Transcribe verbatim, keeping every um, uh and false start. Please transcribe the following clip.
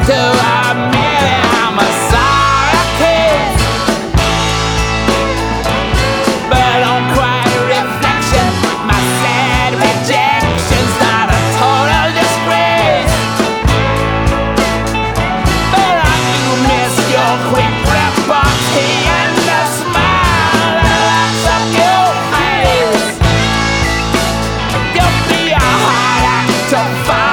to admit it, I'm a sorry kid. But on quiet reflection, my sad rejection's not a total disgrace. But I do miss your quick repartee and the smile that lights up your face. You'll be a hard act to find.